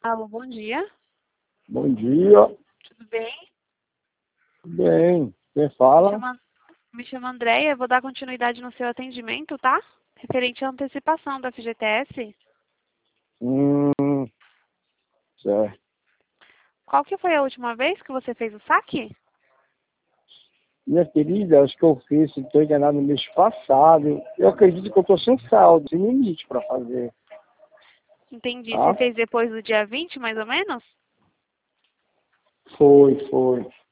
Alô, bom dia. Bom dia. Tudo bem? Bem, quem Me fala? chamo, me chamo Andréia, eu vou dar continuidade no seu atendimento, tá? Referente à antecipação da FGTS. Hum, certo. Qual que foi a última vez que você fez o saque? Minha querida, acho que eu fiz, se estou enganado, no mês passado. Eu acredito que eu estou sem saldo, sem limite para fazer. Entendi. Você Tá? fez depois do dia 20, mais ou menos? Foi.